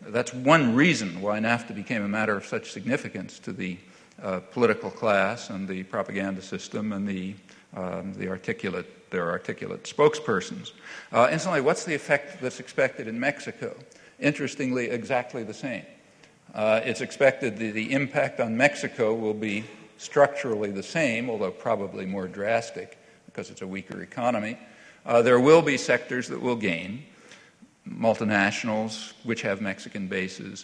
That's one reason why NAFTA became a matter of such significance to the political class and the propaganda system and their articulate spokespersons. Incidentally, what's the effect that's expected in Mexico? Interestingly, exactly the same. It's expected that the impact on Mexico will be structurally the same, although probably more drastic because it's a weaker economy. There will be sectors that will gain. Multinationals, which have Mexican bases,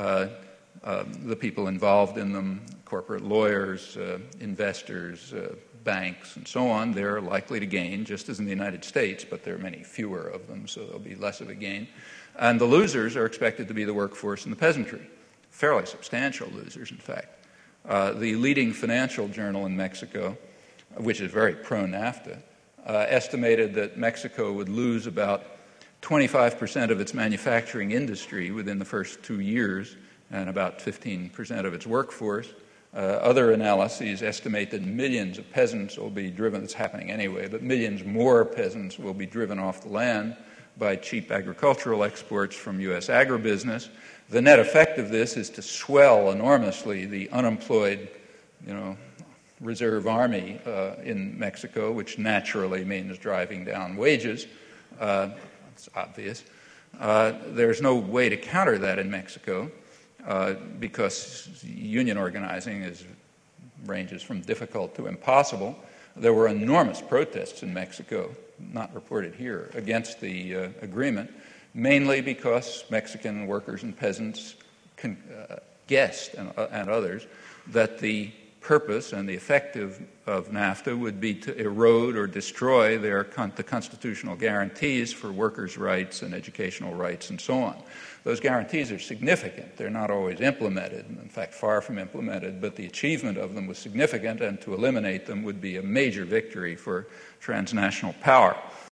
the people involved in them, corporate lawyers, investors, banks, and so on, they're likely to gain, just as in the United States, but there are many fewer of them, so there'll be less of a gain. And the losers are expected to be the workforce and the peasantry, fairly substantial losers, in fact. The leading financial journal in Mexico, which is very pro-NAFTA, estimated that Mexico would lose about 25% of its manufacturing industry within the first 2 years and about 15% of its workforce. Other analyses estimate that millions of peasants will be driven, it's happening anyway, but millions more peasants will be driven off the land by cheap agricultural exports from U.S. agribusiness. The net effect of this is to swell enormously the unemployed, reserve army in Mexico, which naturally means driving down wages. It's obvious. There's no way to counter that in Mexico because union organizing ranges from difficult to impossible. There were enormous protests in Mexico, not reported here, against the agreement, mainly because Mexican workers and peasants guessed, and others, that the purpose and the effect of NAFTA would be to erode or destroy the constitutional guarantees for workers' rights and educational rights and so on. Those guarantees are significant. They're not always implemented, in fact, far from implemented, but the achievement of them was significant, and to eliminate them would be a major victory for transnational power.